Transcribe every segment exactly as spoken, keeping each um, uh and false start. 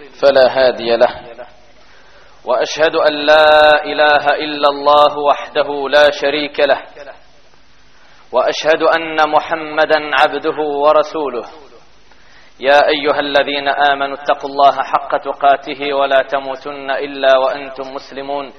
فلا هادي له، وأشهد أن لا إله إلا الله وحده لا شريك له، وأشهد أن محمدا عبده ورسوله. يا أيها الذين آمنوا اتقوا الله حق تقاته ولا تموتن إلا وأنتم مسلمون.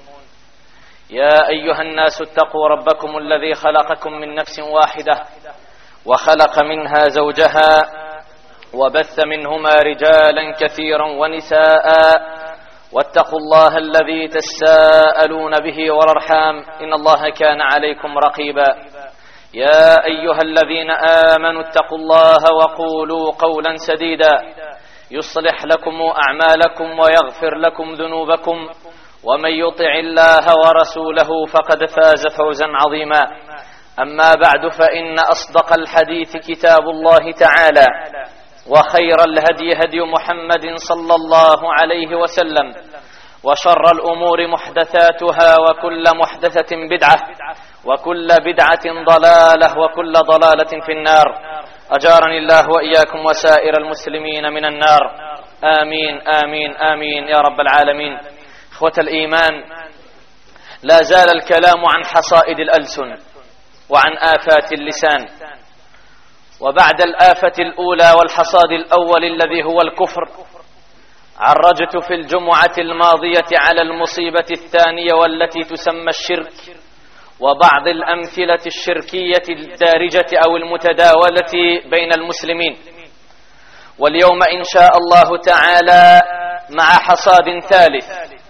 يا أيها الناس اتقوا ربكم الذي خلقكم من نفس واحدة وخلق منها زوجها وبث منهما رجالا كثيرا ونساء، واتقوا الله الذي تساءلون به والأرحام إن الله كان عليكم رقيبا. يا أيها الذين آمنوا اتقوا الله وقولوا قولا سديدا يصلح لكم أعمالكم ويغفر لكم ذنوبكم، ومن يطع الله ورسوله فقد فاز فوزا عظيما. أما بعد، فإن أصدق الحديث كتاب الله تعالى، وخير الهدي هدي محمد صلى الله عليه وسلم، وشر الأمور محدثاتها، وكل محدثة بدعة، وكل بدعة ضلالة، وكل ضلالة في النار. أجارني الله وإياكم وسائر المسلمين من النار، آمين آمين آمين يا رب العالمين. إخوة الإيمان، لا زال الكلام عن حصائد الألسن وعن آفات اللسان. وبعد الآفة الأولى والحصاد الأول الذي هو الكفر، عرجت في الجمعة الماضية على المصيبة الثانية والتي تسمى الشرك، وبعض الأمثلة الشركية الدارجة أو المتداولة بين المسلمين. واليوم إن شاء الله تعالى مع حصاد ثالث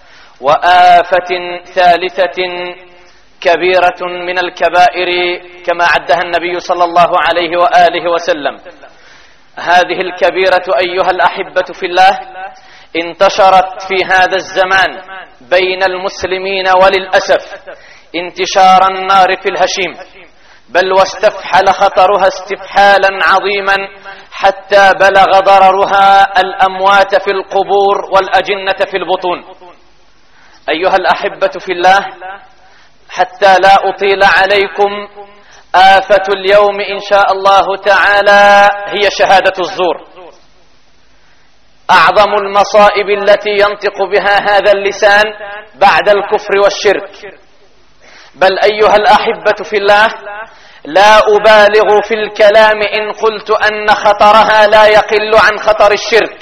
وآفة ثالثة كبيرة من الكبائر كما عدها النبي صلى الله عليه وآله وسلم. هذه الكبيرة أيها الأحبة في الله انتشرت في هذا الزمان بين المسلمين، وللأسف انتشار النار في الهشيم، بل واستفحل خطرها استفحالا عظيما حتى بلغ ضررها الأموات في القبور والأجنة في البطون. أيها الأحبة في الله، حتى لا أطيل عليكم، آفة اليوم إن شاء الله تعالى هي شهادة الزور، أعظم المصائب التي ينطق بها هذا اللسان بعد الكفر والشرك. بل أيها الأحبة في الله، لا أبالغ في الكلام إن قلت أن خطرها لا يقل عن خطر الشرك.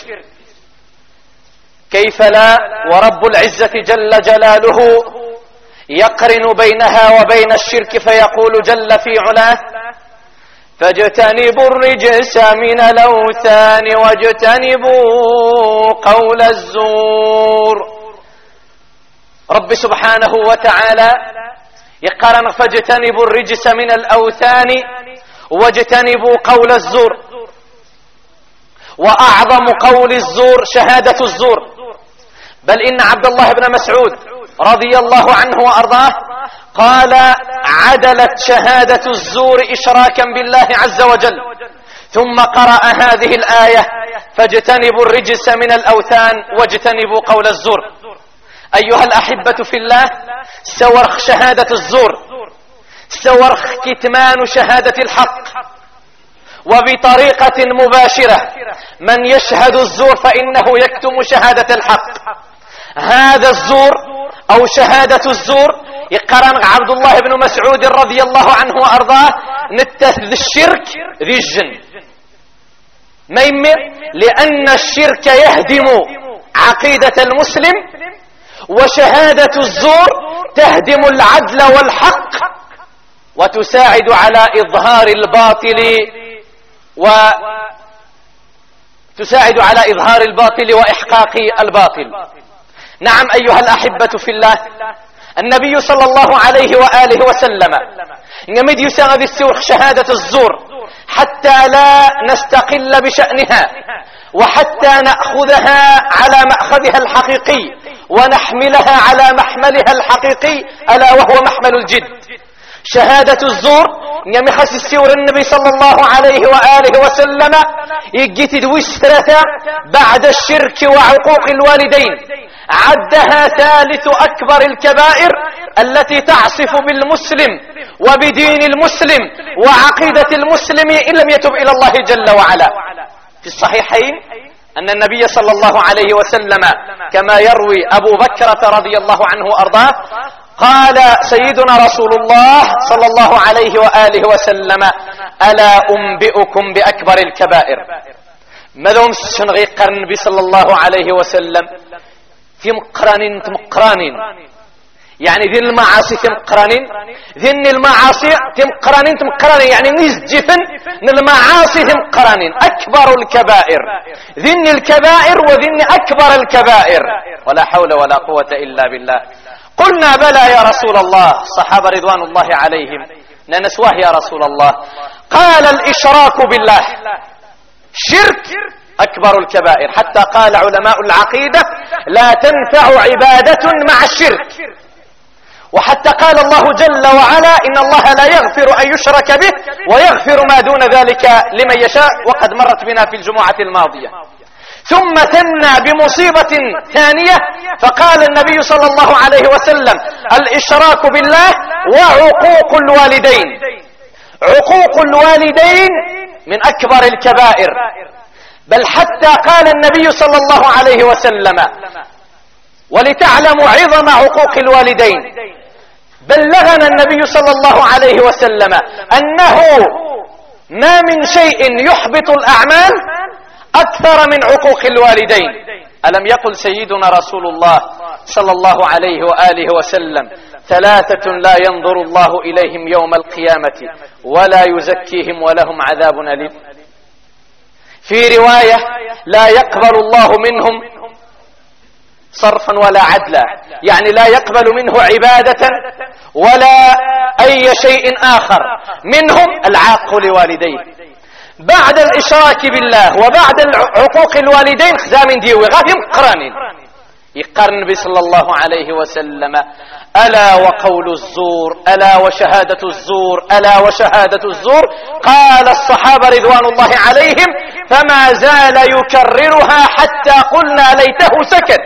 كيف لا ورب العزة جل جلاله يقرن بينها وبين الشرك فيقول جل في علاه: فاجتنبوا الرجس من الأوثان واجتنبوا قول الزور. رب سبحانه وتعالى يقرن فاجتنبوا الرجس من الأوثان واجتنبوا قول الزور. وأعظم قول الزور شهادة الزور. بل إن عبد الله بن مسعود رضي الله عنه وأرضاه قال: عدلت شهادة الزور إشراكا بالله عز وجل. ثم قرأ هذه الآية: فاجتنبوا الرجس من الأوثان واجتنبوا قول الزور. أيها الأحبة في الله، سورخ شهادة الزور، سورخ كتمان شهادة الحق. وبطريقة مباشرة من يشهد الزور فإنه يكتم شهادة الحق. هذا الزور أو شهادة الزور يقرن عبد الله بن مسعود رضي الله عنه وأرضاه نتث الشرك ذي الجن. ما يمر؟ لأن الشرك يهدم عقيدة المسلم، وشهادة الزور تهدم العدل والحق وتساعد على إظهار الباطل وتساعد على إظهار الباطل وإحقاق الباطل. نعم أيها الأحبة في الله، النبي صلى الله عليه وآله وسلم نمد يساعد السورخ شهادة الزور حتى لا نستقل بشأنها، وحتى نأخذها على مأخذها الحقيقي ونحملها على محملها الحقيقي ألا وهو محمل الجد. شهادة الزور يمخس السور النبي صلى الله عليه وآله وسلم يجيت دوسترة بعد الشرك وعقوق الوالدين، عدها ثالث أكبر الكبائر التي تعصف بالمسلم وبدين المسلم وعقيدة المسلم إن لم يتب إلى الله جل وعلا. في الصحيحين أن النبي صلى الله عليه وسلم كما يروي أبو بكرة رضي الله عنه وأرضاه قال سيدنا رسول الله صلى الله عليه وآله وسلم: ألا أنبئكم بأكبر الكبائر؟ ماذا مسشن قرن النبي صلى الله عليه وسلم في مقرانين تمقرانين، يعني ذي المعاصي تمقرانين، ذن المعاصي تمقرانين تمقرانين، يعني نزجفن المعاصي تمقرانين. أكبر الكبائر ذن الكبائر وذن أكبر الكبائر، ولا حول ولا قوة إلا بالله. قلنا: بلى يا رسول الله. صحابة رضوان الله عليهم: ننسواه يا رسول الله. قال: الإشراك بالله، شرك أكبر الكبائر، حتى قال علماء العقيدة: لا تنفع عبادة مع الشرك. وحتى قال الله جل وعلا: إن الله لا يغفر أن يشرك به ويغفر ما دون ذلك لمن يشاء، وقد مرت بنا في الجمعة الماضية. ثم ثنى بمصيبة ثانية فقال النبي صلى الله عليه وسلم: الإشراك بالله وعقوق الوالدين. عقوق الوالدين من أكبر الكبائر، بل حتى قال النبي صلى الله عليه وسلم: ولتعلموا عظم عقوق الوالدين، بلغنا النبي صلى الله عليه وسلم أنه ما من شيء يحبط الأعمال أكثر من عقوق الوالدين. ألم يقل سيدنا رسول الله صلى الله عليه وآله وسلم: ثلاثة لا ينظر الله إليهم يوم القيامة ولا يزكيهم ولهم عذاب أليم. في رواية: لا يقبل الله منهم صرفا ولا عدلا، يعني لا يقبل منه عبادة ولا أي شيء آخر، منهم العاق لوالديه. بعد الإشراك بالله وبعد عقوق الوالدين خزامين ديوي غادي مقرانين. يقرن النبي صلى الله عليه وسلم: ألا وقول الزور، ألا وشهادة الزور، ألا وشهادة الزور. قال الصحابة رضوان الله عليهم: فما زال يكررها حتى قلنا ليته سكت.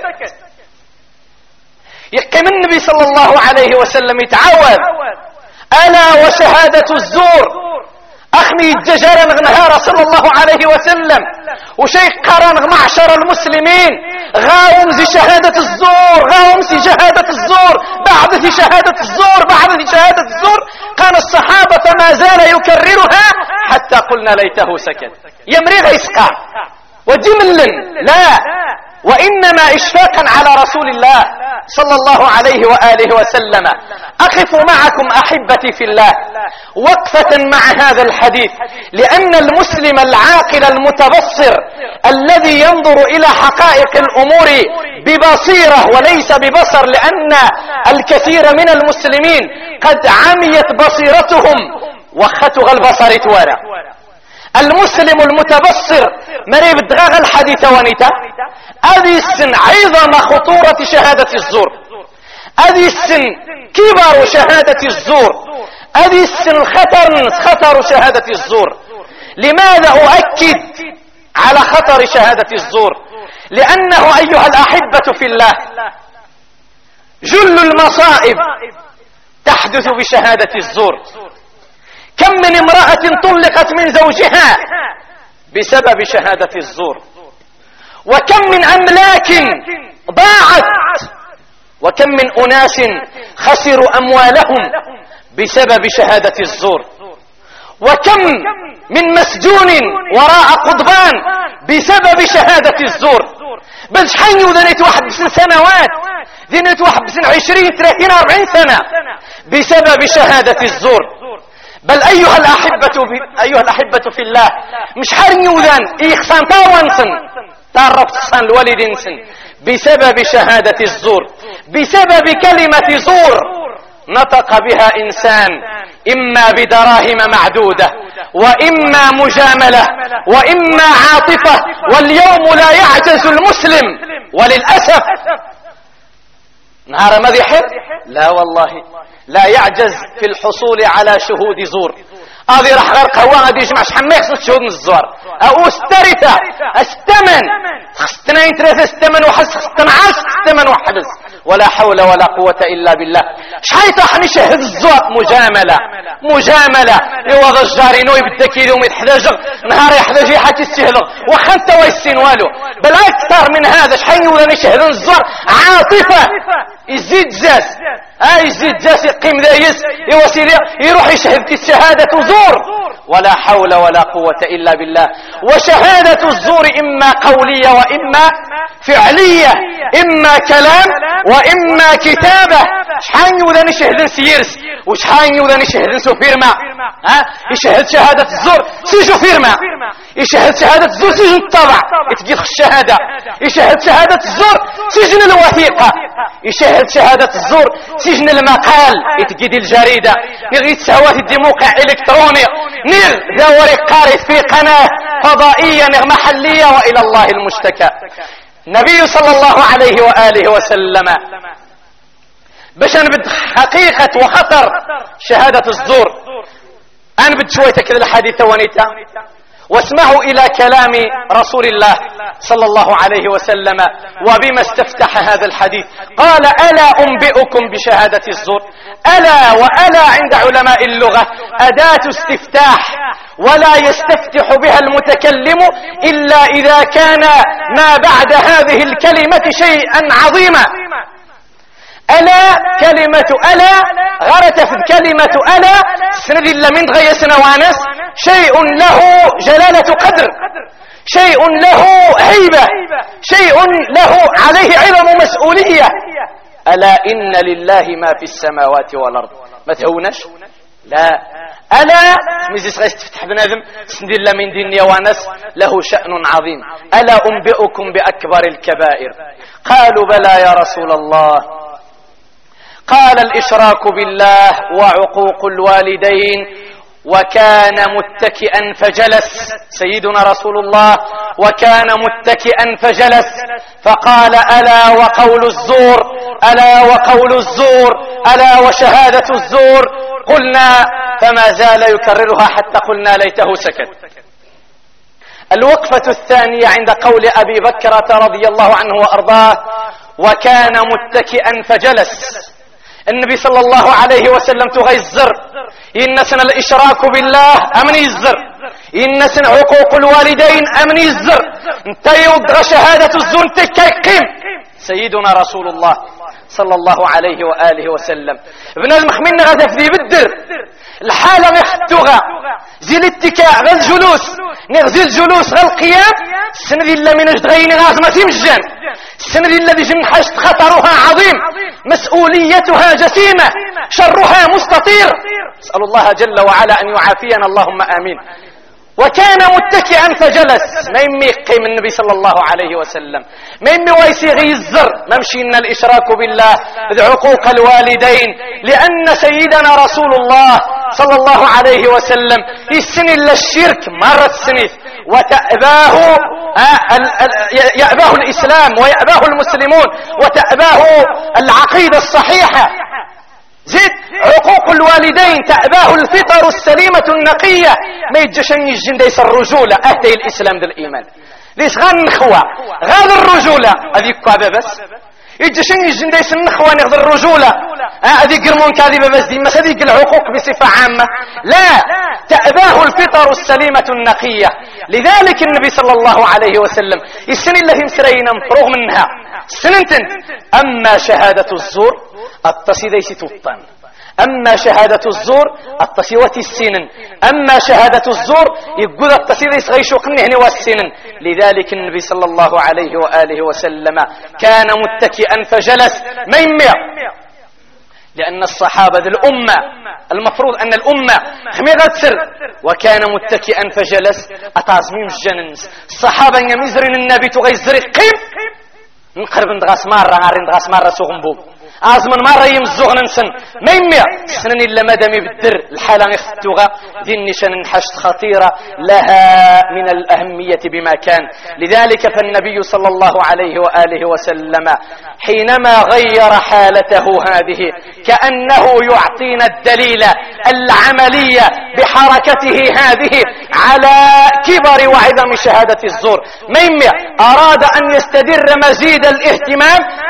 يقيم النبي صلى الله عليه وسلم يتعوذ: ألا وشهادة الزور. أخني الدجال نغنهار صلى الله عليه وسلم وشيخ قرن معشر المسلمين غاوم زي شهادة الزور، غاوم زي شهادة الزور، بعد في شهادة الزور، بعد في شهادة الزور. قال الصحابة: فما زال يكررها حتى قلنا ليته سكت. يمري غيسقع وجملا لا، وإنما إشفاقا على رسول الله صلى الله عليه وآله وسلم. أقف معكم أحبتي في الله وقفة مع هذا الحديث، لأن المسلم العاقل المتبصر الذي ينظر إلى حقائق الأمور ببصيرة وليس ببصر، لأن الكثير من المسلمين قد عميت بصيرتهم وختغ البصر توارى. المسلم المتبصر مريب دغاغ الحديث ونتا هذه السن عظم خطورة شهادة الزور، هذه السن كبر شهادة الزور، هذه السن خطر خطر شهادة الزور. لماذا أؤكد على خطر شهادة الزور؟ لأنه أيها الأحبة في الله جل المصائب تحدث بشهادة الزور. كم من امرأة طلقت من زوجها بسبب شهادة الزور، وكم من أملاك ضاعت، وكم من أناس خسروا أموالهم بسبب شهادة الزور، وكم من مسجون وراء قضبان بسبب شهادة الزور. بل شحال ذنيت واحد بسن سنوات، ذنيت واحد بسن عشرين ثلاثين أربعين سنة بسبب شهادة الزور. بل أيها الأحبة في أيها الأحبة في الله مش حال يوذان إخسان تاوانسن تعرف تخسان الوالدينسن بسبب شهادة الزور، بسبب كلمة زور نطق بها إنسان إما بدراهم معدودة وإما مجاملة وإما عاطفة. واليوم لا يعجز المسلم وللأسف نهار مذيح لا والله لا يعجز في الحصول على شهود زور. هذه راح غير قهوة غادي يجمع شحال ما يخصو شهود من الزور او استرثة استمن خصتنين ثلاثة استمن وحبس خصتنا عاش استمن وحبس ولا حول ولا قوة إلا بالله. شحال طاح نشهد الزور مجاملة مجاملة يوضا الجارينو يبدا كيلو يتحداج نهار يحداج حتى يستهلغ واخا انت ويسين والو، بل اكثر من هذا شحال يولا نشهد الزور عاطفة يزيد زاس ها يزيد زاس يقيم دايس يوصل يروح يشهد كي الشهادة زور ولا حول ولا قوة إلا بالله. وشهادة الزور إما قولية وإما فعلية، إما كلام وإما كتابة. شحال يولا نشهد سيرس وشحال يولا نشهد سفيرما ها يشهد شهادة الزور سيجو فيرما، يشهد شهادة الزور سجن الطبع يتجيخ الشهادة، يشهد شهادة الزور سجن الوثيقة، يشهد شهادة الزور سجن المقال يتجدي الجريدة، يغيث سهوات دي موقع إلكتروني نير ذوري قارئ في قناة فضائية نغ محلية وإلى الله المشتكى. النبي صلى الله عليه وآله وسلم باش نبد حقيقة وخطر شهادة الزور أنا بد شوية كذا الحديث ونيتا واسمعوا إلى كلام رسول الله صلى الله عليه وسلم وبما استفتح هذا الحديث. قال ألا أنبئكم بشهادة الزور؟ ألا وألا عند علماء اللغة أداة استفتاح ولا يستفتح بها المتكلم إلا إذا كان ما بعد هذه الكلمة شيئا عظيما. ألا كلمة ألا غرت في كلمة ألا سند إلا من غيسنا وانس شيء له جلالة قدر، شيء له هيبة، شيء له عليه عظم مسؤولية. ألا إن لله ما في السماوات والأرض. ما تهونش لا ألا ميزيس غير تفتح بنادم سند إلا من دين وانس له شأن عظيم. ألا أنبئكم بأكبر الكبائر؟ قالوا بلى يا رسول الله. قال الإشراك بالله وعقوق الوالدين. وكان متكئا فجلس سيدنا رسول الله وكان متكئا فجلس فقال ألا وقول الزور، ألا وقول الزور، ألا وشهادة الزور. قلنا فما زال يكررها حتى قلنا ليته سكت. الوقفة الثانية عند قول أبي بكرة رضي الله عنه وأرضاه وكان متكئا فجلس. النبي صلى الله عليه وسلم تغيزر إنسنا الإشراك بالله أمن يزر، إنسنا حقوق الوالدين أمن يزر، انت يوضغ شهادة الزور تكيقيم. سيدنا رسول الله صلى الله عليه وآله وسلم ابن المخمين غدا في بدر الحالة مختوغة زي الاتكاء غا الجلوس نغزي الجلوس غا القيام السند إلا من اجدغين غازمة مجان السند الذي جنحشت خطرها عظيم مسؤوليتها جسيمة شرها مستطير. اسأل الله جل وعلا أن يعافينا اللهم آمين. وكان متكئا فجلس. ما يمي قيم النبي صلى الله عليه وسلم ما يمي ويسيغي الزر ممشينا الإشراك بالله عقوق الوالدين لأن سيدنا رسول الله صلى الله عليه وسلم يسن إلا الشرك مرة سنيف وتأباه يأباه الإسلام ويأباه المسلمون وتأباه العقيدة الصحيحة. زيد عقوق الوالدين تأباه الفطر السليمة النقية ما يتجشن يجن ديس الرجولة أهدي الإسلام ذا الإيمان ليس غان نخوة غاد الرجولة هذه كعبة بس يتجشن يجن ديس النخوة نغذ الرجولة هذه قرمون كاذبة بس دي ما هذه العقوق بصفة عامة لا تأباه الفطر السليمة النقية. لذلك النبي صلى الله عليه وسلم السن التي مسرين مفروغ منها سننتن. أما شهادة الزور التصي ديس تطن، أما شهادة الزور التصي وتي السنن، أما شهادة الزور يقول التصي ديس غيشوق نهني والسنن. لذلك النبي صلى الله عليه وآله وسلم كان متكئا فجلس ما يميع لأن الصحابة ذي الأمة المفروض أن الأمة خميغة سر. وكان متكئا فجلس أتازميم الجننس الصحابة يمزرين النبي تغيزري قيم نقرب ندغاس مرة غارين ندغاس مرة سوغنبو أزمن مرة يمزوغ ننسن ما يميع سنن إلا مدامي بالدر الحالة يختوغا ذي النشان نحشت خطيرة لها من الأهمية بما كان. لذلك فالنبي صلى الله عليه وآله وسلم حينما غير حالته هذه كأنه يعطينا الدليل العملية بحركته هذه على كبر وعظم شهادة الزور. ما يميع أراد أن يستدر مزيد الاهتمام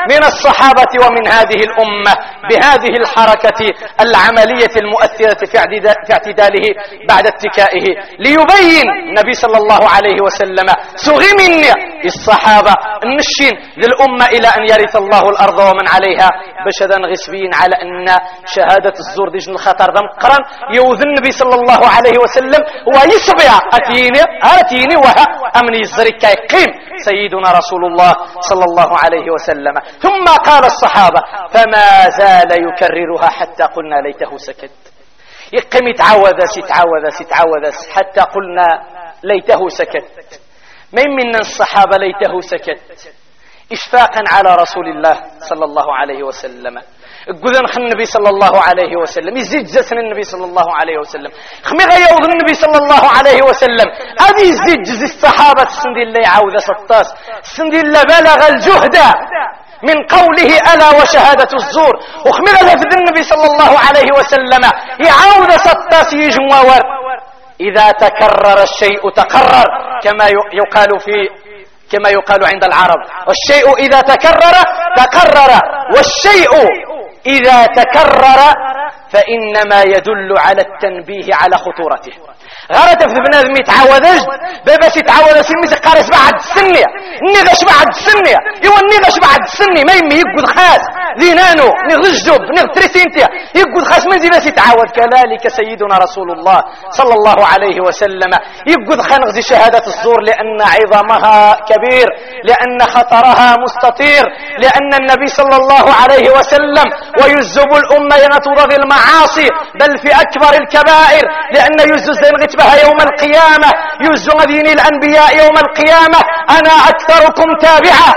من الصحابة ومن هذه الأمة بهذه الحركة العملية المؤثرة في اعتداله بعد اتكائه، ليبين النبي صلى الله عليه وسلم سغمن الصحابة النشين للأمة إلى أن يرث الله الأرض ومن عليها، باش هذا نغسبين على أن شهادة الزور ديجن الخطر ذا مقرن يوذ النبي صلى الله عليه وسلم ويصبع أتيني أتيني وها أمن يزرك يقيم سيدنا رسول الله صلى الله عليه وسلم. ثم قال الصحابة فما زال يكررها حتى قلنا ليته سكت. يقيم يتعوذ يتعوذ يتعوذ حتى قلنا ليته سكت. من من الصحابة ليته سكت إشفاقا على رسول الله صلى الله عليه وسلم. قذن خن النبي صلى الله عليه وسلم يزيد جسن النبي صلى الله عليه وسلم خمي غيوض النبي صلى الله عليه وسلم هذه يزيد جز الصحابة السندي اللي يعوذ سطاس السندي اللي بلغ الجهد من قوله ألا وشهادة الزور وخمي غيوض النبي صلى الله عليه وسلم يعوذ سطاس يجمور. إذا تكرر الشيء تقرر كما يقال في كما يقال عند العرب، والشيء إذا تكرر تقرر، والشيء إذا تكرر فإنما يدل على التنبيه على خطورته. غارت في بنادم يتعوذج بابا يتعوذ سمي تقارس بعد السنية نيغش بعد السنية ايوا نيغش بعد السني ما يمي يقود خاص ذينانو نغجب نغترسينتيا يقود خاص من زي يتعوذ. كذلك سيدنا رسول الله صلى الله عليه وسلم يقود خنغزي شهادة الزور لأن عظمها كبير، لأن خطرها مستطير، لأن النبي صلى الله عليه وسلم ويزب الأمة ينتضض المعاصي بل في أكبر الكبائر، لأن يزز بها يوم القيامة يزز دين الأنبياء يوم القيامة أنا أكثركم تابعا.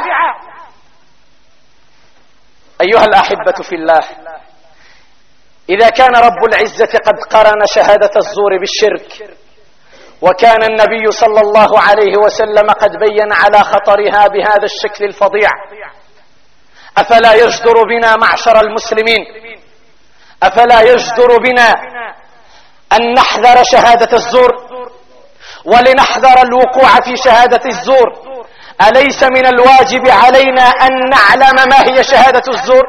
أيها الأحبة في الله، إذا كان رب العزة قد قرن شهادة الزور بالشرك، وكان النبي صلى الله عليه وسلم قد بين على خطرها بهذا الشكل الفظيع، أفلا يجدر بنا معشر المسلمين، أفلا يجدر بنا أن نحذر شهادة الزور ولنحذر الوقوع في شهادة الزور؟ أليس من الواجب علينا أن نعلم ما هي شهادة الزور؟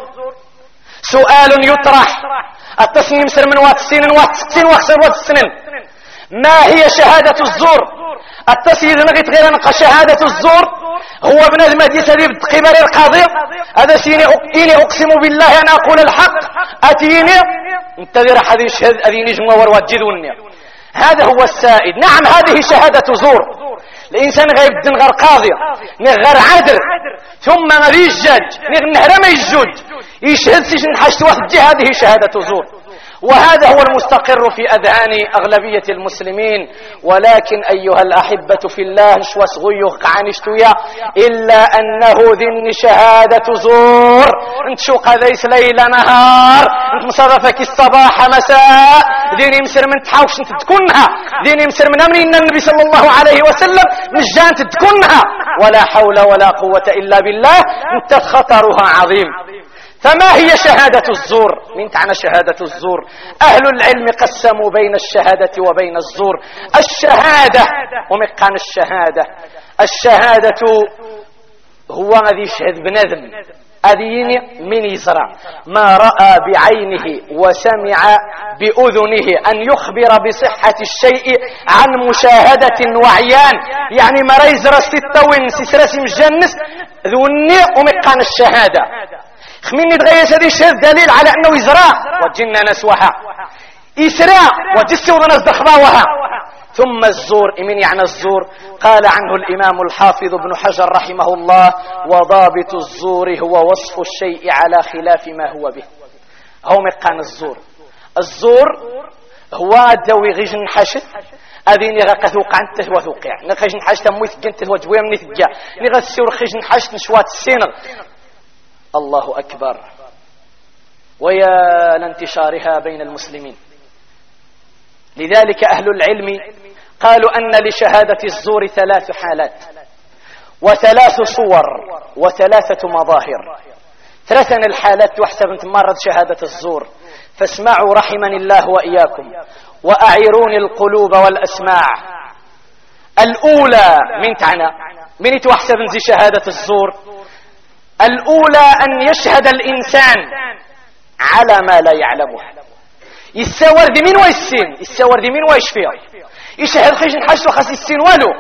سؤال يطرح التصميم سر من واتسين واتسين وخسر واتسنين ما هي شهادة الزور؟ التسييد نغيت غير نقى شهادة الزور هو ابن المهدي سبيب قبل القاضي هذا سيني إني أقسم بالله أن أقول الحق أتيني انتظر حد يشهد أذيني جموار وجدوني. هذا هو السائد. نعم هذه شهادة زور. الإنسان غيب الدين غير قاضي غير عادل ثم ما يجج نهر ما يجوج يشهد سيشن حشت واحد هذه شهادة زور. وهذا هو المستقر في أذهان أغلبية المسلمين. ولكن أيها الأحبة في الله نشوى صغيوه قعنشتويا إلا أنه ذن شهادة زور انت شو قذيس ليل نهار انت مصرفك الصباح مساء ديني مسر من تحاوش انت تكونها ديني مسر من أمر إن النبي صلى الله عليه وسلم مجان تكونها ولا حول ولا قوة إلا بالله انت خطرها عظيم. فما هي شهادة الزور؟ من تعنى شهادة الزور؟ أهل العلم قسموا بين الشهادة وبين الزور. الشهادة ومقان الشهادة الشهادة هو الذي يشهد بنذم أذين من يزرع ما رأى بعينه وسمع بأذنه أن يخبر بصحة الشيء عن مشاهدة وعيان، يعني ما ريزر ستوين سسرسي مجنس ذوني ومقان الشهادة خميني تغيس هذه الشهادة دليل على أنه يزرع وجننا نسوها إسراء وجسوا وناس دخضاوها. ثم الزور من يعني الزور؟ قال عنه الإمام الحافظ ابن حجر رحمه الله وضابط الزور هو وصف الشيء على خلاف ما هو به. هو مقان الزور. الزور هو دوي غيجن حشد أذيني غاكثوق عنته وثوقع نغيجن حشد مويث جنته وجوية من ثجا نغسور خيجن حشد نشوات السينغ. الله أكبر. ويا لانتشارها بين المسلمين. لذلك أهل العلم قالوا أن لشهادة الزور ثلاث حالات وثلاث صور وثلاثة مظاهر. ثلاثا الحالات تحسب تمرد شهادة الزور، فاسمعوا رحمني الله وإياكم وأعيروني القلوب والأسماع. الأولى من تعنى من تحسب زي شهادة الزور؟ الأولى أن يشهد الإنسان على ما لا يعلمه. يساور دي مين ويسين، يساور دي مين ويشفيه، يشهد خيش نحس وخاص السين والو.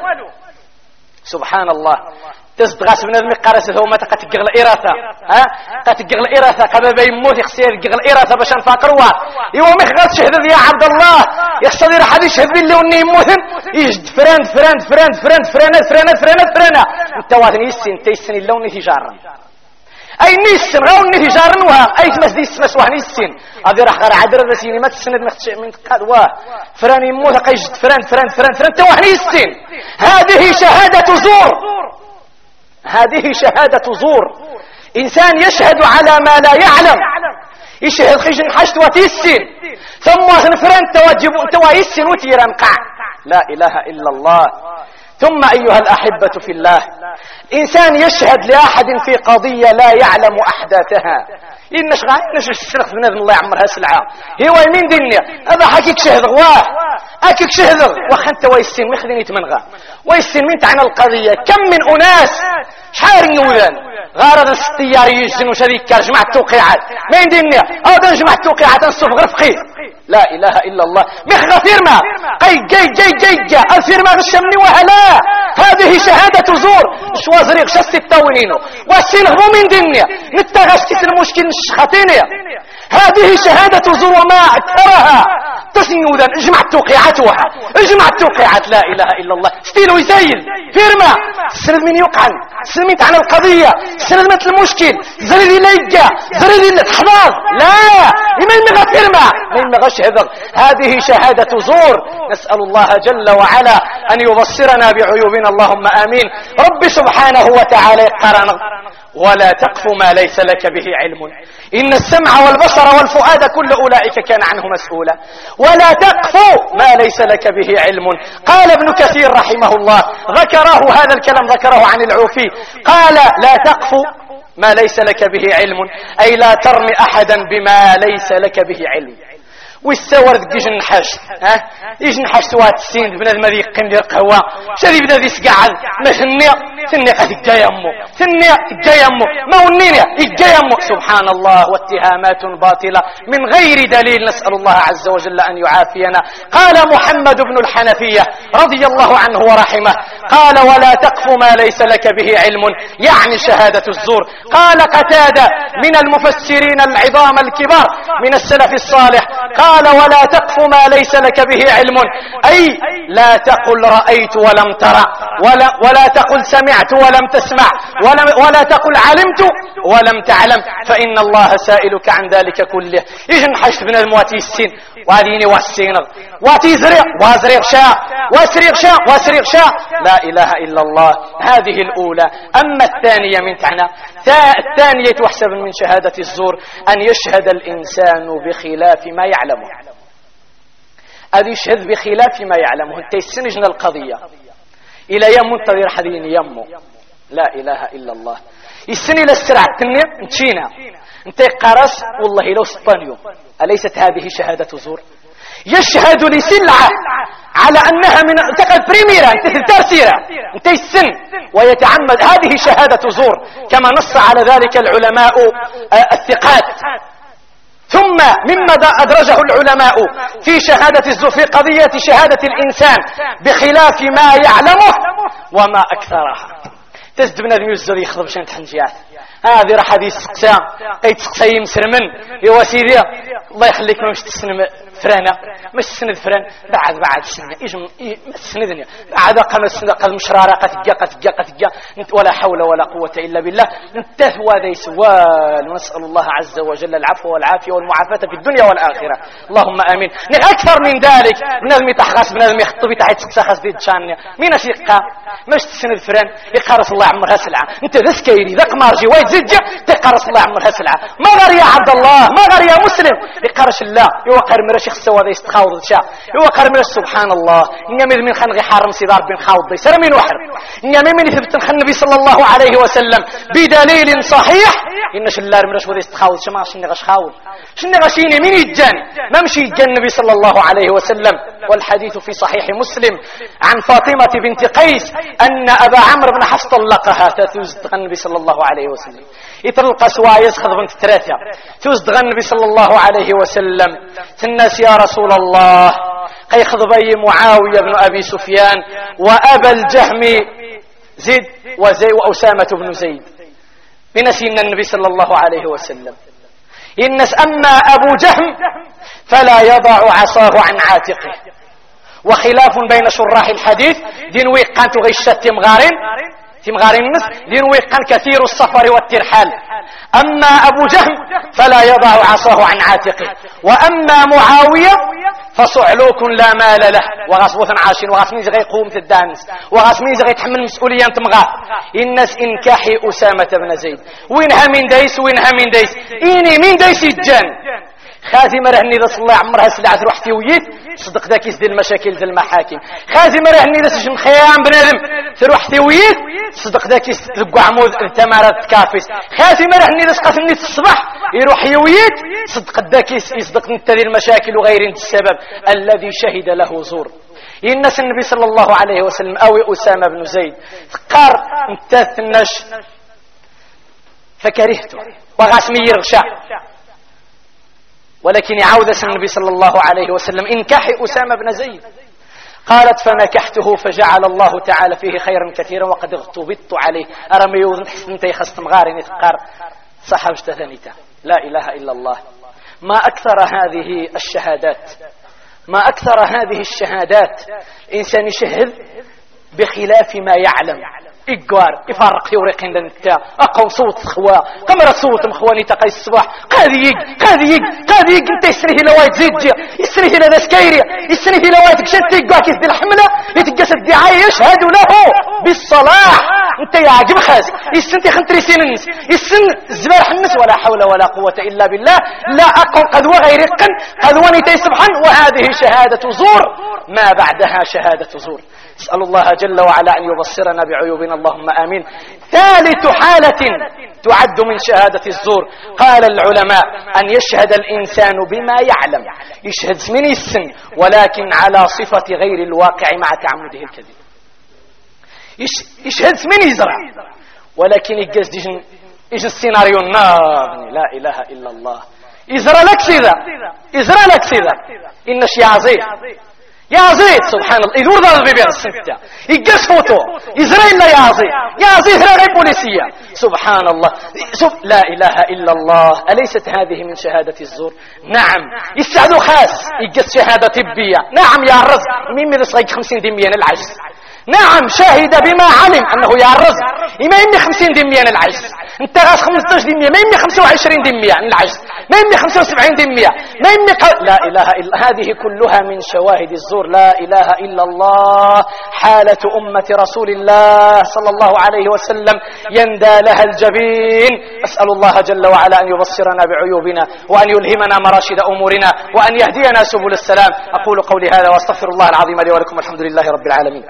سبحان الله. تصدغاس بنادم قارس هو ما تقتقغ الإراثة، ها قتقغ الإراثة قبل يموت يخسر يقغ الإراثة باش نفاقروا يوم يخغص شهد يا عبد الله يخسر يروح حد يشهد باللي وني يموت يجد فرند فرند فرند فرند فرند فرند فرند فرند انت واثني يسين تيسن اللون تجارا اي نيسن غاو تجارا وها اي تمس دي اسمس وها نيسن هذه راح غير عدر رسيني ما تسند من قال واه فران يموت قيجد فرند فرند فرند فرند انت واحد يسين. هذه شهادة زور، هذه شهادة زور. إنسان يشهد على ما لا يعلم، يشهد خيجن حشت وتيسين ثم فرن توجب تويسين وتيرنقع. لا إله إلا الله. ثم أيها الأحبة في الله، إنسان يشهد لأحد في قضية لا يعلم أحداثها. إن شغال نش الشرخ بنادم الله يعمرها سلعة هو يمين دنيا هذا حكيك شهد غواه أكيك شهد وخنت ويسين ويخذني تمنغا ويسين من تعنى القضية. كم من أناس شحال النوذان غارض الستيار يجن وش هذيك جمع التوقيعات ما دنيا أو جمع التوقيعات نصف غرفقي. لا إله إلا الله. مخغى فيرما قي جي جي جي جي الفيرما غشمني وهلا. هذه شهادة زور. شوازريق شست التاونينو والسينغمو من دنيا نتغشتس المشكل الشخطينية. هذه شهادة زور وما أكثرها. تسنوذا اجمع التوقيعات وها اجمع التوقيعات. لا إله إلا الله. ستيلو يسيل فيرما سند من يقعن سلمت عن القضية سند المشكل زريدي ليجا زريدي الحفاظ. لا يمين مغا فيرما من مغش هذا. هذه شهادة زور. نسأل الله جل وعلا أن يبصرنا بعيوبنا اللهم آمين. رب سبحانه وتعالى قرن ولا تقف ما ليس لك به علم إن السمع والبصر والفؤاد كل أولئك كان عنه مسؤولا. ولا تقف ما ليس لك به علم. قال ابن كثير رحمه الله ذكره هذا الكلام ذكره عن العوفي قال لا تقف ما ليس لك به علم أي لا ترمي أحدا بما ليس لك به علم. والثور يجي نحاش ها يجي نحاش سوات السين بنادم هذيك كندير قهوه شادي بدا يسقعد ما ثني ثني قد جاي امو ثني جاي امو ما ونيني جاي امو. سبحان الله. واتهامات باطله من غير دليل. نسال الله عز وجل ان يعافينا. قال محمد بن الحنفيه رضي الله عنه ورحمه قال ولا تقف ما ليس لك به علم يعني شهاده الزور. قال قتاده من المفسرين العظام الكبار من السلف الصالح قال ولا تقف ما ليس لك به علم أي لا تقل رأيت ولم ترى ولا, ولا تقل سمعت ولم تسمع ولا, ولا تقل علمت ولم تعلم فإن الله سائلك عن ذلك كله. يجن حشت بن المواتي السين وهذيني والسينغ واتي زريق وازريق شاء واسريق شاء واسريق شاء. لا إله إلا الله. هذه الأولى. أما الثانية من تعنى الثانية تحسب من شهادة الزور أن يشهد الإنسان بخلاف ما يعلمه. أن يشهد بخلاف ما يعلمه. انت يسنجن القضية إلى يوم منتظر حدين يمه. لا إله إلا الله. يسني للسرعة تنية انتشينا انت قرص والله لو ستان يوم. أليست هذه شهادة زور؟ يشهد لسلعة على أنها من تقل بريميرا انت ترسيرا انت السن ويتعمد. هذه شهادة زور كما نص على ذلك العلماء الثقات. ثم مما أدرجه العلماء في شهادة الزور في قضية شهادة الإنسان بخلاف ما يعلمه وما أكثرها. تزد بنادم يوزر يخضب شان تحنجيات هذه راح هذه السقسام قيت سقسايم سرمن يا سيدي الله يخليك ما مش تسن فرانة مش تسند فران بعد بعد سنة يجم تسندني بعد قام السنة قد مشرارة قد جا قد جا قد جا ولا حول ولا قوة إلا بالله انتهوا ذي سوال. ونسأل الله عز وجل العفو والعافية والمعافاة في الدنيا والآخرة اللهم آمين. أكثر من ذلك بنادم يتحغس بنادم يخطب يتحيت سقساخس دي تشانيا مين أشيقا مش تسند فران يقارس الله عمرها سلعة انت ذا سكيري ذا قمارجي وايد زجة تقارس الله عمرها سلعة. ما غير يا عبد الله ما غير يا مسلم يقارش الله يوقر مرش يخسوا ذا يستخاوض شاء يوقر مرش. سبحان الله. إنما من خن غي حارم سيدار بن خاوض سر من وحر إنما من يثبت خن النبي صلى الله عليه وسلم بدليل صحيح إن شلار مرش ودي استخاول شما شني غش خاول شني غشيني مين يجاني ما مشي يجان النبي صلى الله عليه وسلم. والحديث في صحيح مسلم عن فاطمة بنت قيس أن أبا عمرو بن حفص طلقها تثوز النبي صلى الله عليه وسلم يطلق سوايز خذ بنت ثلاثة توز النبي صلى الله عليه وسلم الناس يا رسول الله قي خضبي معاوية بن أبي سفيان وأبا الجهم زيد وزي وأسامة بن زيد بنسينا النبي صلى الله عليه وسلم إنس أما أبو جهم فلا يضع عصاه عن عاتقه. وخلاف بين شراح الحديث دين ويقان تغيشت تمغارين تمغارين النس دين ويقان كثير السفر والترحال. أما أبو جهم فلا يضع عصاه عن عاتقه. وأما معاوية فصعلوك لا مال له وغصبوث عاشين وغصمين زغي قوم تدانس وغصمين زغي تحمل مسؤولية تمغاه. الناس إنكاحي أسامة بن زيد وينها من ديس وينها من ديس إني من ديس الجان خازمة رهني رسول الله عمرها سلعة تروح تيويت صدق ذاك يزدي المشاكل ذي المحاكم. خازمة رهني رسول خيام بنادم تروح تيويت صدق ذاك يزدقوا عمود التمارات كافس. خازمة رهني رسول قتلني الصباح يروح يويت صدق ذاك يصدق انت ذي المشاكل وغير انت السبب الذي شهد له زور. الناس النبي صلى الله عليه وسلم أوي أسامة بن زيد قار انت النش فكرهته وغاسمي يرغشا ولكن يعود النبي صلى الله عليه وسلم انكحي أسامة بن زيد. قالت فنكحته فجعل الله تعالى فيه خيرا كثيرا وقد اغتبطت عليه أرمي يوضن حسنتي خست مغارني تقار صحب اشتثنيته. لا إله إلا الله. ما أكثر هذه الشهادات ما أكثر هذه الشهادات إنسان يشهد بخلاف ما يعلم إقوار يفرق يوريق عند النتا أقوم صوت خوا كمرة صوت مخواني تقاي الصباح قاذي يق قاذي يق قاذي يق انت يسريه لوايت زيد جي يسريه لذا سكيريا يسريه لوايت كشت يقوى كيس دي الحملة يتقس الدعاية يشهد له بالصلاح. انت يا عجب خاز يسنتي خنتري سننس يسن الزبار حمس ولا حول ولا قوة إلا بالله. لا أقوم قدوة غير قن قدوة نتي سبحان وهذه شهادة زور ما بعدها شهادة زور. اسأل الله جل وعلا أن يبصرنا بعيوبنا اللهم آمين. ثالث حالة تعد من شهادة الزور قال العلماء أن يشهد الإنسان بما يعلم يشهد من السن ولكن على صفة غير الواقع مع تعمده الكذب. يشهد من يزرع ولكن يجز يجن يجن السيناريو النار. لا إله إلا الله. يزرع لك سيدا يزرع لك سيدا إنش يا عزيز يا زيد سبحان الله يدور ذا البيبير السنتة يقص فوتو إزرائيل لا يا زيد يا زيد غير بوليسية سبحان الله سب لا إله إلا الله. أليست هذه من شهادة الزور؟ نعم. يسعدوا خاص يقص شهادة طبية. نعم يا الرزق مين من صغير خمسين دميان العجز. نعم شاهد بما علم أنه يا الرزق ما يمي خمسين دميان العجز. انت غاس خمسة دمية ما يمي خمسة وعشرين دمية العجز ما يمي خمسة وسبعين دمية ما يمي ق... لا إله إلا هذه كلها من شواهد الزور. لا إله إلا الله. حالة أمة رسول الله صلى الله عليه وسلم يندى لها الجبين. أسأل الله جل وعلا أن يبصرنا بعيوبنا وأن يلهمنا مراشد أمورنا وأن يهدينا سبل السلام. أقول قولي هذا واستغفر الله العظيم لي ولكم الحمد لله رب العالمين.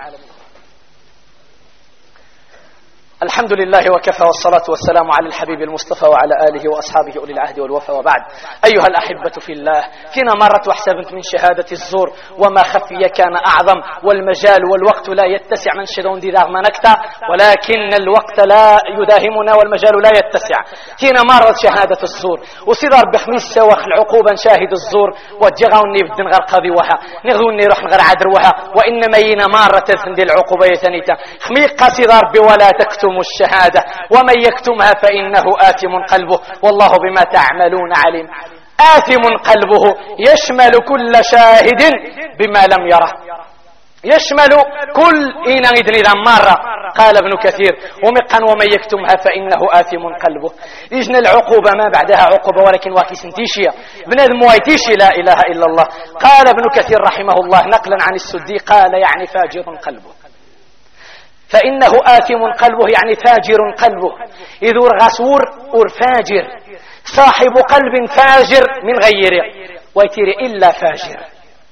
الحمد لله وكفى والصلاة والسلام على الحبيب المصطفى وعلى آله وأصحابه أولي العهد والوفا وبعد. أيها الأحبة في الله فينا مرت وحسبت من شهادة الزور وما خفي كان أعظم والمجال والوقت لا يتسع من شدون دي رغم نكتا ولكن الوقت لا يداهمنا والمجال لا يتسع. فينا مرت شهادة الزور وصدر بخميس سواخ العقوبة شاهد الزور وجغوني بدن غير قاضي وها نغذوني روح غير عدر وها وإنما ينا مرت ثندي العقوبة يثنيتا خميق صدر بولا تكتب الشهادة ومن يكتمها فإنه آثم قلبه والله بما تعملون عليم. آثم قلبه يشمل كل شاهد بما لم يره يشمل كل إن إذن مرة. قال ابن كثير ومقا ومن يكتمها فإنه آثم قلبه. يجن العقوبة ما بعدها عقوبة ولكن واكي سنتيشيا بنادم وايتيشي. لا إله إلا الله. قال ابن كثير رحمه الله نقلا عن السدي قال يعني فاجر قلبه فإنه آثم قلبه يعني فاجر قلبه. إذ غسور فاجر صاحب قلب فاجر من غيره ويتير إلا فاجر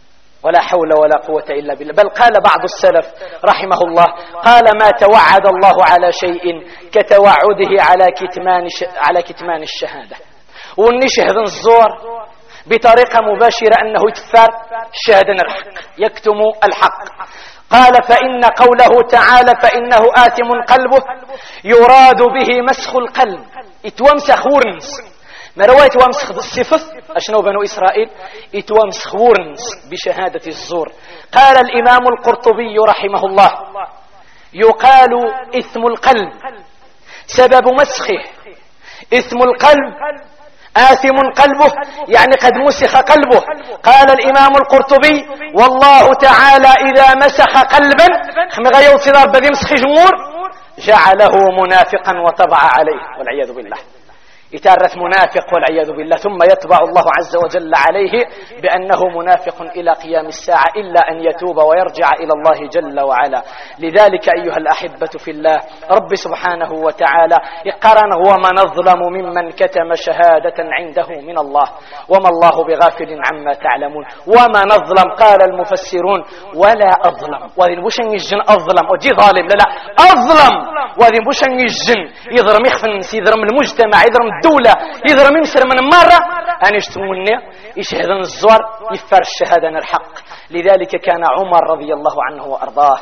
ولا حول ولا قوة إلا بالله. بل قال بعض السلف رحمه الله قال ما توعد الله على شيء كتوعده على كتمان, ش... على كتمان الشهادة. ونشهد الزور بطريقة مباشرة أنه يتفار الشهادة الحق، يكتم الحق. قال فإن قوله تعالى فإنه آثم قلبه يراد به مسخ القلب، يتومسخ ورنس. ما رواية وامسخ الصفة أشنو بنو إسرائيل يتوامسخ ورنس بشهادة الزور. قال الإمام القرطبي رحمه الله يقال إثم القلب سبب مسخه، إثم القلب آثم قلبه يعني قد مسخ قلبه. قال الإمام القرطبي والله تعالى إذا مسخ قلبا خمغيو صدار بذي مسخ جمهور جعله منافقا وطبع عليه والعياذ بالله، يتعرف منافق والعياذ بالله، ثم يطبع الله عز وجل عليه بأنه منافق إلى قيام الساعة إلا أن يتوب ويرجع إلى الله جل وعلا. لذلك أيها الأحبة في الله رب سبحانه وتعالى يقرن ومن أظلم ممن كتم شهادة عنده من الله وما الله بغافل عما تعلمون. ومن أظلم قال المفسرون ولا أظلم وذين بوشن يجن أظلم وجي ظالم لا لا أظلم وذين بوشن يجن يضرم يخفنس يضرم المجتمع يضرم الدولة يضرم يمسر من مرة أن يشتموني يشهد الزور يفر الشهادة الحق. لذلك كان عمر رضي الله عنه وأرضاه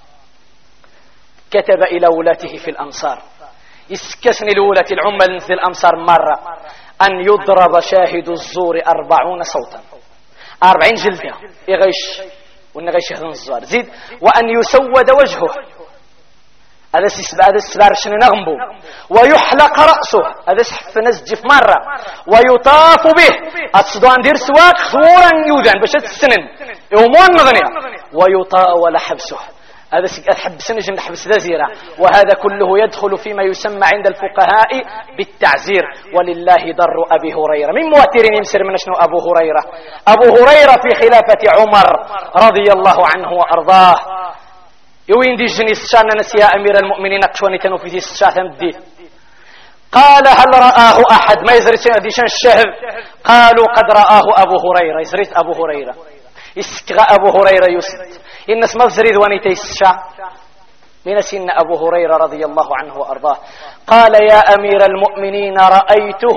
كتب إلى ولاته في الأمصار يسكسني لولاة العمل في الأمصار مرة أن يضرب شاهد الزور أربعون صوتا أربعين جلدة يغيش ونغيش يشهد الزور زيد وأن يسود وجهه هذا هذا السبار شنو نغمبو ويحلق رأسه هذا سحف نزجف مرة ويطاف به أتصدوان دير سواق ثورا يودان باش تسنن يومون نظنيا ويطاول حبسه هذا حبس نجم حبس ذزيرة. وهذا كله يدخل فيما يسمى عند الفقهاء بالتعزير. ولله در أبي هريرة من مواترين يمسر من شنو أبو هريرة أبو هريرة في خلافة عمر رضي الله عنه وأرضاه يوين دي جني الشان نسيا أمير المؤمنين أقشوني كانوا في الشاثم دي. قال هل رآه أحد ما يزريت ديشان الشهر؟ قالوا قد رآه أبو هريرة يزريت أبو هريرة يسكغى أبو هريرة يسد إن اسم الزريد وانيتي الشا من سن أبو هريرة رضي الله عنه وأرضاه قال يا أمير المؤمنين رأيته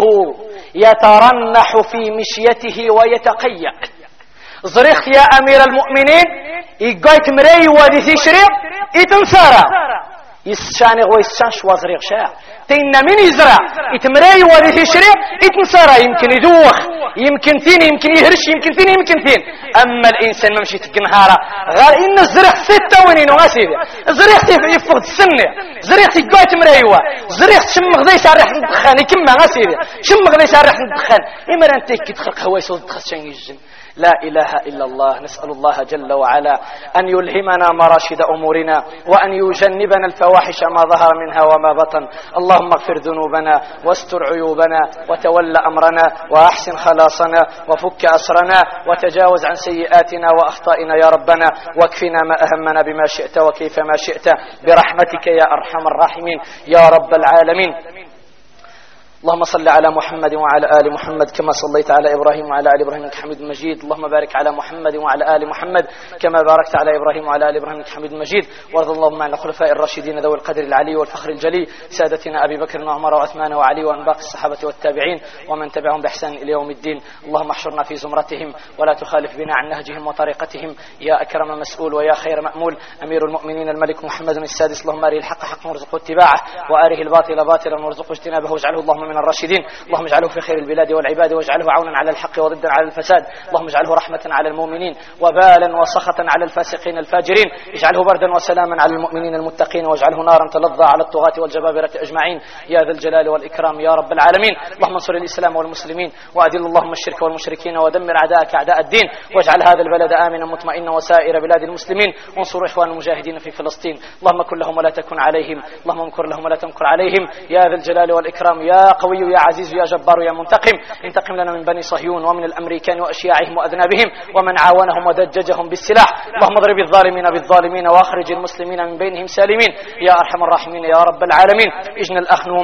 يترنح في مشيته ويتقيأ. زريخ يا أمير المؤمنين يقايت مري وادي تشريق يتنسارا يسشاني غو يسشان شوا زريق شاع تين من يزرع يتمري وادي تشريق يتنسارا يمكن يدوخ يمكن ثين يمكن يهرش يمكن ثين يمكن ثين. أما الإنسان ممشي تقنهارا غير إن الزريق ستة وينين واسيدي زريق يفقد السنة زريق يقايت مريوة زريق شمغ ذي سارح ندخان يكما غاسيدي شمغ ذي سارح ندخان إما أنت تدخل هوايس وتدخل يجن. لا إله إلا الله. نسأل الله جل وعلا أن يلهمنا مراشد أمورنا وأن يجنبنا الفواحش ما ظهر منها وما بطن. اللهم اغفر ذنوبنا واستر عيوبنا وتول أمرنا وأحسن خلاصنا وفك أسرنا وتجاوز عن سيئاتنا وأخطائنا يا ربنا واكفنا ما أهمنا بما شئت وكيف ما شئت برحمتك يا أرحم الراحمين يا رب العالمين. اللهم صل على محمد وعلى آل محمد كما صليت على إبراهيم وعلى آل إبراهيم إنك حميد مجيد. اللهم بارك على محمد وعلى آل محمد كما باركت على إبراهيم وعلى آل إبراهيم إنك حميد مجيد. وارض اللهم عن الخلفاء الراشدين ذوي القدر العلي والفخر الجلي سادتنا أبي بكر وعمر وعثمان وعلي وعن باقي الصحابة والتابعين ومن تبعهم بإحسان إلى يوم الدين. اللهم احشرنا في زمرتهم ولا تخالف بنا عن نهجهم وطريقتهم يا أكرم مسؤول ويا خير مأمول. أمير المؤمنين الملك محمد السادس اللهم أريه الحق حقا وارزقه اتباعه وأريه الباطل باطلا وارزقه اجتنابه واجعله اللهم من الراشدين. اللهم اجعله في خير البلاد والعباد واجعله عونا على الحق وضدا على الفساد. اللهم اجعله رحمة على المؤمنين وبالا وسخطا على الفاسقين الفاجرين. اجعله بردا وسلاما على المؤمنين المتقين واجعله نارا تلظى على الطغاة والجبابرة أجمعين يا ذا الجلال والإكرام يا رب العالمين. اللهم انصر الإسلام والمسلمين وأذل اللهم الشرك والمشركين ودمر أعداءك أعداء الدين واجعل هذا البلد آمنا مطمئنا وسائر بلاد المسلمين وانصر إخوان المجاهدين في فلسطين. اللهم كن لهم ولا تكن عليهم. اللهم امكر لهم ولا تمكر عليهم يا ذا الجلال والإكرام يا قوي يا عزيز يا جبار يا منتقم. انتقم لنا من بني صهيون ومن الأمريكان وأشياعهم وأذنابهم ومن عاونهم ودججهم بالسلاح. اللهم اضرب الظالمين بالظالمين واخرج المسلمين من بينهم سالمين يا أرحم الراحمين يا رب العالمين. اجن الأخنوم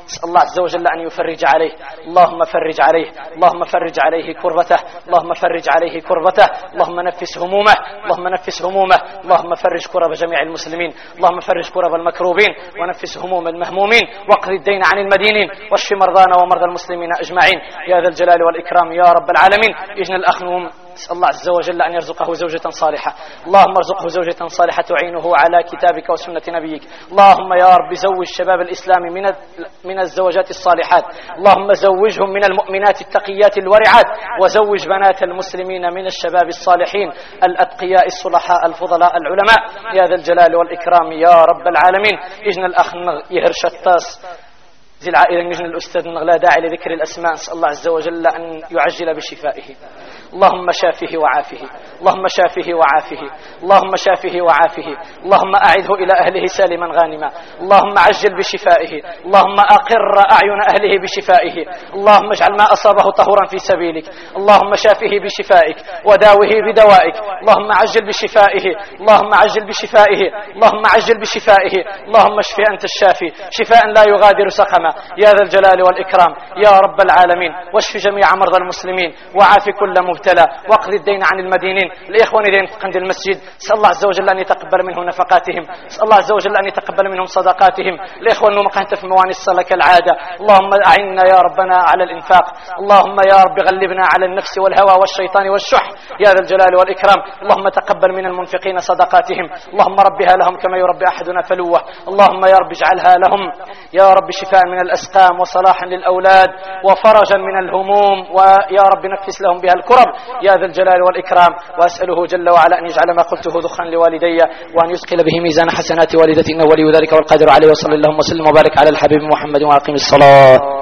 نسأل الله عز وجل أن يفرج عليه. اللهم فرج عليه، اللهم فرج عليه كربته، اللهم فرج عليه كربته، اللهم نفس همومه، اللهم نفس همومه، اللهم فرج كرب جميع المسلمين، اللهم فرج كرب المكروبين ونفس هموم المهمومين، واقض الدين عن المدينين، واشف مرضانا ومرضى المسلمين أجمعين يا ذا الجلال والإكرام يا رب العالمين. يجنى الأخنوم نسأل الله عز وجل أن يرزقه زوجة صالحة، اللهم ارزقه زوجة صالحة تعينه على كتابك وسنة نبيك. اللهم يا رب زوج شباب الإسلام من من الزوجات الصالحات، اللهم زوجهم من المؤمنات التقيات الورعات، وزوج بنات المسلمين من الشباب الصالحين الأتقياء الصلحاء الفضلاء العلماء يا ذا الجلال والإكرام يا رب العالمين. يجنى الأخ يهرش الطاس زي العائلة نجن الأستاذ لا داعي لذكر الأسماء، نسأل الله عز وجل أن يعجل بشفائه. اللهم شافه وعافه، اللهم شافه وعافه، اللهم شافه وعافه، اللهم أعده إلى أهله سالما غانما، اللهم عجل بشفائه، اللهم أقر أعين أهله بشفائه، اللهم اجعل ما أصابه طهورا في سبيلك، اللهم شافه بشفائك وداوه بدوائك، اللهم عجل بشفائه، اللهم عجل بشفائه، اللهم عجل بشفائه، اللهم اشف أنت الشافي شفاء لا يغادر سقما يا ذا الجلال والإكرام يا رب العالمين. واشف جميع مرضى المسلمين وعاف كل مبتلى واقض الدين عن المدينين. الإخوان دين عند المسجد اسأل الله عز وجل أن يتقبل منه نفقاتهم، اسأل الله عز وجل أن يتقبل منهم صدقاتهم. الإخوان مقهنة في مواني الصلاة كالعادة، اللهم أعنا يا ربنا على الإنفاق، اللهم يا رب غلبنا على النفس والهوى والشيطان والشح يا ذا الجلال والإكرام. اللهم تقبل من المنفقين صدقاتهم، اللهم ربها لهم كما يربي أحدنا فلوه، اللهم يا رب اجعلها لهم يا رب شفاء من الأسقام وصلاحا للأولاد وفرجا من الهموم، ويا رب نفس لهم بها الكرب يا ذا الجلال والإكرام. وأسأله جل وعلا أن يجعل ما قلته ذخرا لوالدي، وأن يثقل به ميزان حسنات والدتي إنه ولي ذلك والقادر عليه. وصلى اللهم وسلم وبارك على الحبيب محمد وأقم الصلاة.